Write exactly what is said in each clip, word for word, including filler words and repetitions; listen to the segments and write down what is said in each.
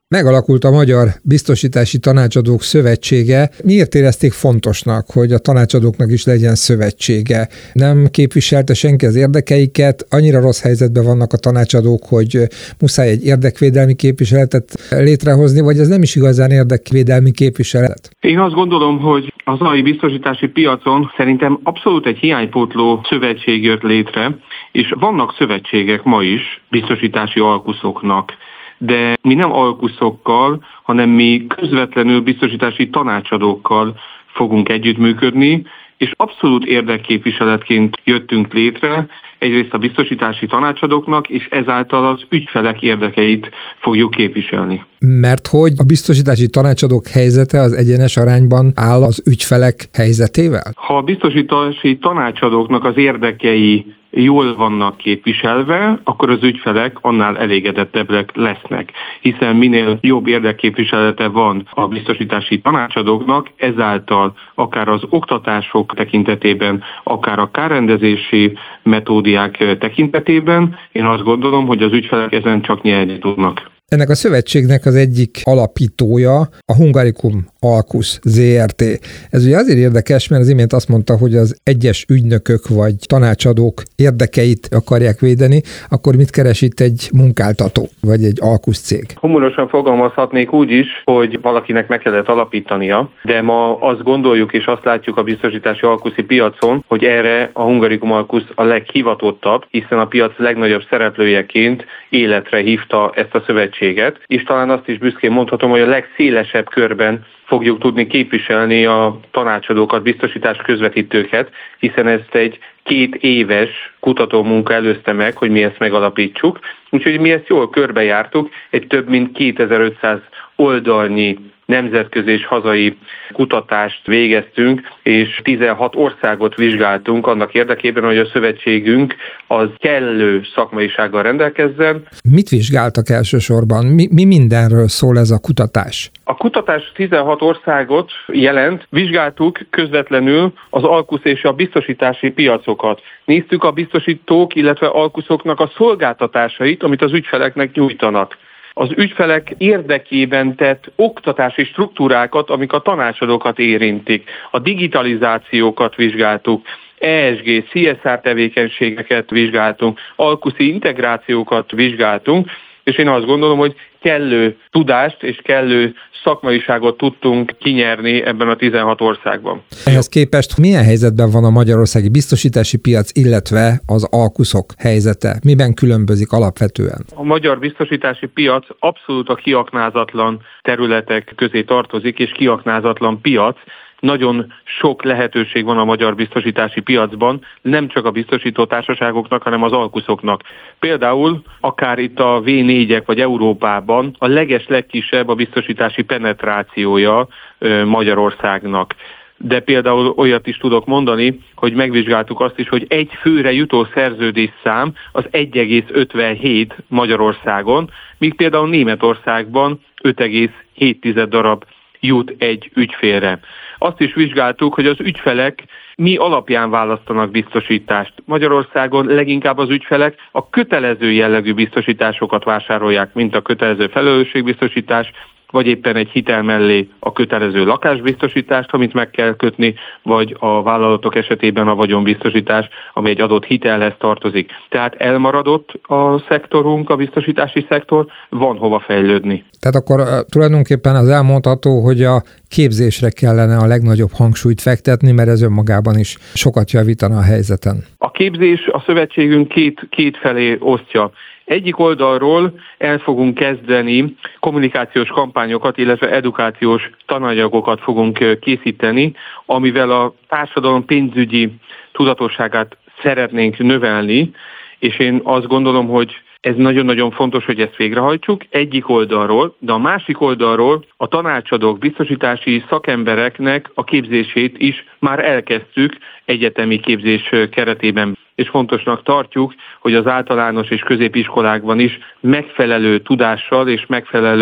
Megalakult a Magyar Biztosítási Tanácsadók Szövetsége. Miért érezték fontosnak, hogy a tanácsadóknak is legyen szövetsége? Nem képviselte senki az érdekeiket, annyira rossz helyzetben vannak a tanácsadók, hogy muszáj egy érdekvédelmi képviseletet létrehozni, vagy ez nem is igazán érdekvédelmi képviselet? Én azt gondolom, hogy az a biztosítási piacon szerintem abszolút egy hiánypótló szövetség jött létre, és vannak szövetségek ma is biztosítási alkuszoknak. De mi nem alkuszokkal, hanem mi közvetlenül biztosítási tanácsadókkal fogunk együttműködni, és abszolút érdekképviseletként jöttünk létre, egyrészt a biztosítási tanácsadóknak, és ezáltal az ügyfelek érdekeit fogjuk képviselni. Mert hogy a biztosítási tanácsadók helyzete az egyenes arányban áll az ügyfelek helyzetével? Ha a biztosítási tanácsadóknak az érdekei jól vannak képviselve, akkor az ügyfelek annál elégedettebbek lesznek, hiszen minél jobb érdekképviselete van a biztosítási tanácsadóknak, ezáltal akár az oktatások tekintetében, akár a kárrendezési metódiák tekintetében, én azt gondolom, hogy az ügyfelek ezen csak nyerni tudnak. Ennek a szövetségnek az egyik alapítója a Hungarikum Alkusz zé er té. Ez ugye azért érdekes, mert az imént azt mondta, hogy az egyes ügynökök vagy tanácsadók érdekeit akarják védeni, akkor mit keres itt egy munkáltató vagy egy alkusz cég? Humorosan fogalmazhatnék úgy is, hogy valakinek meg kellett alapítania, de ma azt gondoljuk és azt látjuk a biztosítási alkuszi piacon, hogy erre a Hungarikum Alkusz a leghivatottabb, hiszen a piac legnagyobb szereplőjeként életre hívta ezt a szövetséget, és talán azt is büszkén mondhatom, hogy a legszélesebb körben fogjuk tudni képviselni a tanácsadókat, biztosítás közvetítőket, hiszen ezt egy két éves kutatómunka előzte meg, hogy mi ezt megalapítsuk. Úgyhogy mi ezt jól körbejártuk, egy több mint kétezer-ötszáz oldalnyi nemzetközi és hazai kutatást végeztünk, és tizenhat országot vizsgáltunk annak érdekében, hogy a szövetségünk az kellő szakmaisággal rendelkezzen. Mit vizsgáltak elsősorban? Mi, mi mindenről szól ez a kutatás? A kutatás tizenhat országot jelent, vizsgáltuk közvetlenül az alkusz és a biztosítási piacokat. Néztük a biztosítók, illetve alkuszoknak a szolgáltatásait, amit az ügyfeleknek nyújtanak. Az ügyfelek érdekében tett oktatási struktúrákat, amik a tanácsadókat érintik. A digitalizációkat vizsgáltuk, é es gé, cé es er tevékenységeket vizsgáltunk, alkuszi integrációkat vizsgáltunk, és én azt gondolom, hogy kellő tudást és kellő szakmaiságot tudtunk kinyerni ebben a tizenhat országban. Ehhez képest milyen helyzetben van a magyarországi biztosítási piac, illetve az alkuszok helyzete? Miben különbözik alapvetően? A magyar biztosítási piac abszolút a kiaknázatlan területek közé tartozik, és kiaknázatlan piac. Nagyon sok lehetőség van a magyar biztosítási piacban, nem csak a biztosító társaságoknak, hanem az alkuszoknak. Például akár itt a vé négyek vagy Európában a leges legkisebb a biztosítási penetrációja Magyarországnak. De például olyat is tudok mondani, hogy megvizsgáltuk azt is, hogy egy főre jutó szerződésszám az egy egész ötvenhét Magyarországon, míg például Németországban öt egész hét darab jut egy ügyfélre. Azt is vizsgáltuk, hogy az ügyfelek mi alapján választanak biztosítást. Magyarországon leginkább az ügyfelek a kötelező jellegű biztosításokat vásárolják, mint a kötelező felelősségbiztosítás, vagy éppen egy hitel mellé a kötelező lakásbiztosítást, amit meg kell kötni, vagy a vállalatok esetében a vagyonbiztosítás, ami egy adott hitelhez tartozik. Tehát elmaradott a szektorunk, a biztosítási szektor, van hova fejlődni. Tehát akkor tulajdonképpen az elmondható, hogy a képzésre kellene a legnagyobb hangsúlyt fektetni, mert ez önmagában is sokat javítana a helyzeten. A képzés a szövetségünk két, két felé osztja. Egyik oldalról el fogunk kezdeni kommunikációs kampányokat, illetve edukációs tananyagokat fogunk készíteni, amivel a társadalom pénzügyi tudatosságát szeretnénk növelni, és én azt gondolom, hogy ez nagyon-nagyon fontos, hogy ezt végrehajtsuk egyik oldalról, de a másik oldalról a tanácsadók, biztosítási szakembereknek a képzését is már elkezdtük egyetemi képzés keretében. És fontosnak tartjuk, hogy az általános és középiskolákban is megfelelő tudással és megfelelő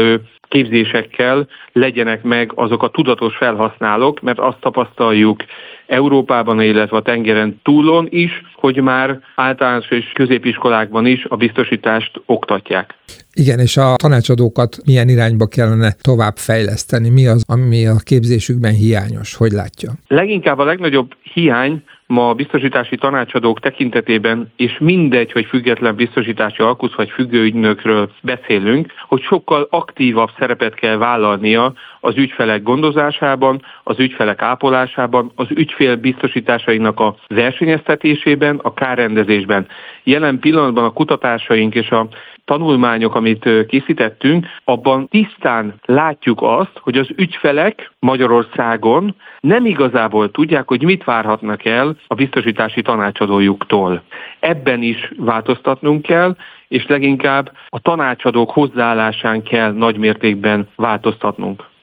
képzésekkel legyenek meg azok a tudatos felhasználók, mert azt tapasztaljuk Európában, illetve a tengeren túlon is, hogy már általános és középiskolákban is a biztosítást oktatják. Igen, és a tanácsadókat milyen irányba kellene tovább fejleszteni? Mi az, ami a képzésükben hiányos? Hogy látja? Leginkább a legnagyobb hiány ma a biztosítási tanácsadók tekintetében, és mindegy, hogy független biztosítási alkusz vagy függőügynökről beszélünk, hogy sokkal aktívabb szerepet kell vállalnia az ügyfelek gondozásában, az ügyfelek ápolásában, az ügyfél biztosításainak a versenyeztetésében, a kárrendezésben. Jelen pillanatban a kutatásaink és a tanulmányok, amit készítettünk, abban tisztán látjuk azt, hogy az ügyfelek Magyarországon nem igazából tudják, hogy mit várhatnak el a biztosítási tanácsadójuktól. Ebben is változtatnunk kell, és leginkább a tanácsadók hozzáállásán kell nagymértékben változtatnunk.